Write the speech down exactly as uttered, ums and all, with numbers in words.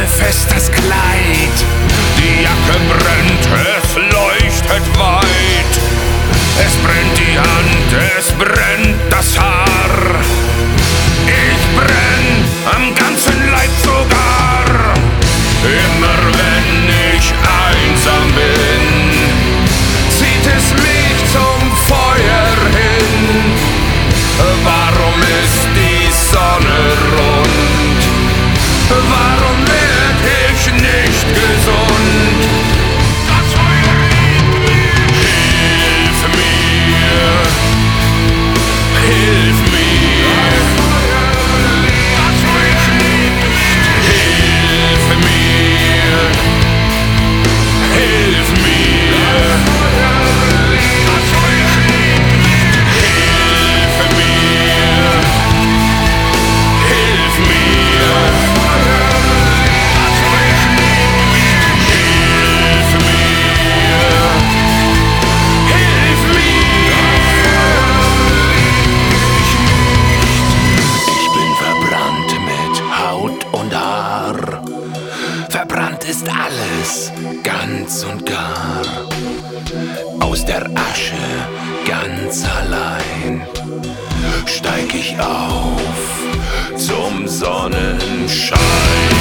fest das Kleid. Die Jacke brennt, es leuchtet weit. Es brennt die Hand, es brennt das Haar. Ich brenn am ganzen Leib sogar. Immer wenn ich einsam bin, zieht es mich zum Feuer hin. Warum ist die Sonne rund? Warum werd ich nicht gesund? Das Feuer liebt mich. Hilf mir, hilf mir. Das Feuer liebt mich. Hilf mir, hilf mir. Das Feuer liebt mich. Hilf mir, hilf mir. Das Feuer liebt mich. Hilf mir, hilf mir. Ich bin verbrannt mit Haut und Haar. Verbrannt ist alles, ganz und gar. Aus der Asche, ganz allein, steig ich auf zum Sonnenschein.